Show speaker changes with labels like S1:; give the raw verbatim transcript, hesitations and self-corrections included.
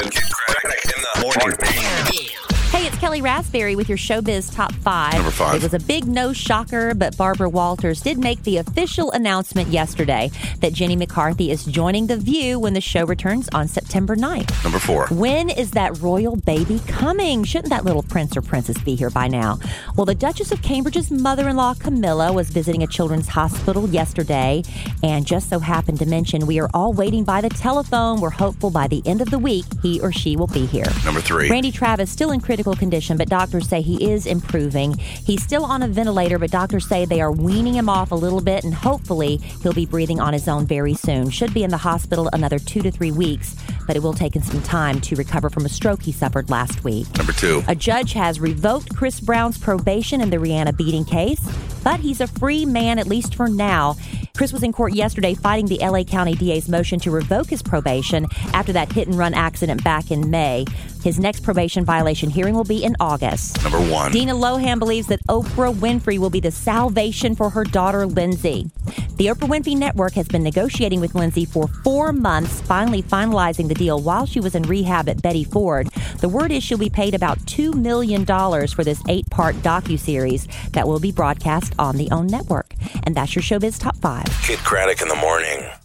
S1: Kid Craddock in the morning.
S2: Hey, it's Kelly Raspberry with your Showbiz Top five.
S1: Number five.
S2: It was a big no shocker, but Barbara Walters did make the official announcement yesterday that Jenny McCarthy is joining The View when the show returns on September ninth.
S1: Number four.
S2: When is that royal baby coming? Shouldn't that little prince or princess be here by now? Well, the Duchess of Cambridge's mother-in-law, Camilla, was visiting a children's hospital yesterday and just so happened to mention we are all waiting by the telephone. We're hopeful by the end of the week he or she will be here.
S1: Number three.
S2: Randy Travis still in critical condition, but doctors say he is improving. He's still on a ventilator, but doctors say they are weaning him off a little bit, and hopefully he'll be breathing on his own very soon. Should be in the hospital another two to three weeks, but it will take him some time to recover from a stroke he suffered last week.
S1: Number two.
S2: A judge has revoked Chris Brown's probation in the Rihanna beating case, but he's a free man, at least for now. Chris was in court yesterday fighting the L A County D A's motion to revoke his probation after that hit-and-run accident back in May. His next probation violation hearing will be in August.
S1: Number one.
S2: Dina Lohan believes that Oprah Winfrey will be the salvation for her daughter, Lindsay. The Oprah Winfrey Network has been negotiating with Lindsay for four months, finally finalizing the deal while she was in rehab at Betty Ford. The word is she'll be paid about two million dollars for this eight-part docuseries that will be broadcast on the OWN network. And that's your Showbiz Top five.
S1: Kid Craddock in the morning.